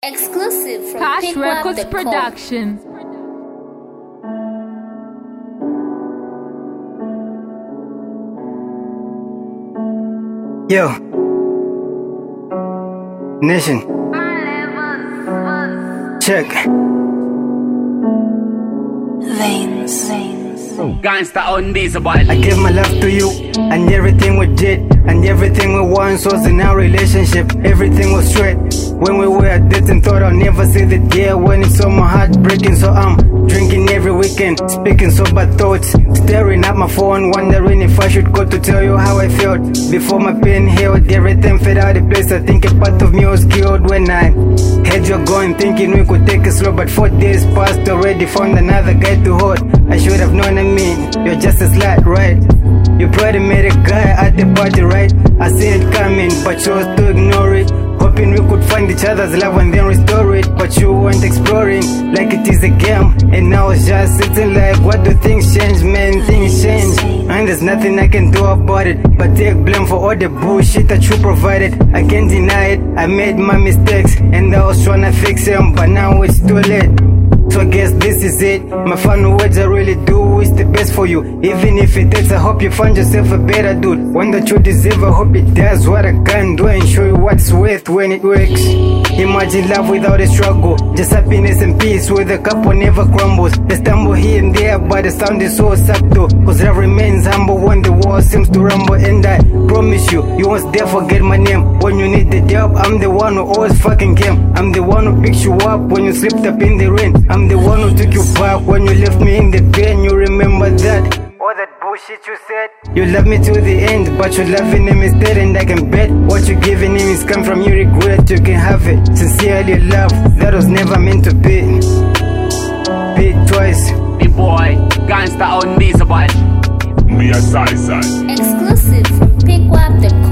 Exclusive from Cash Records PickUp.com. Productions. Yo, Nation, check. Gangsta on this boy. I gave my love to you, and everything we did, and everything we once was in our relationship. Everything was straight. When we were dating, thought I'll never see the day when it's so my heart breaking. So I'm drinking every weekend, speaking sober thoughts, staring at my phone, wondering if I should go to tell you how I felt. Before my pain healed, everything fell out of place. I think a part of me was killed when I had you going, thinking we could take it slow. But 4 days passed already, found another guy to hold. I should have known, you're just a slut, right? You probably met a guy at the party, right? I see it coming, but chose to ignore it, hoping we could find each other's love and then restore it. But you weren't exploring like it is a game, and I was just sitting like, what do things change, man? Things change, and there's nothing I can do about it but take blame for all the bullshit that you provided. I can't deny it, I made my mistakes, and I was trying to fix them, but now it's too late. So I guess this is it. My final words, I really do is the best for you. Even if it is, I hope you find yourself a better dude, one that you deserve. I hope it does what I can do and show you what's worth when it works. Imagine love without a struggle, just happiness and peace where the couple never crumbles. They stumble here and there, but the sound is so subtle, cause love remains humble when the world seems to rumble. And I promise you, you won't dare forget my name. When you need the help, I'm the one who always fucking came. I'm the one who picks you up when you slipped up in the rain. I'm the one who took you back when you left me in the pain. You remember that? All that bullshit you said. You love me to the end, but you're loving him instead. And I can bet what you're giving him is come from your regret. You can have it, sincerely love, that was never meant to be. Be it twice. The boy, gangsta on this boy. Me a side. Exclusive from PickUp.com.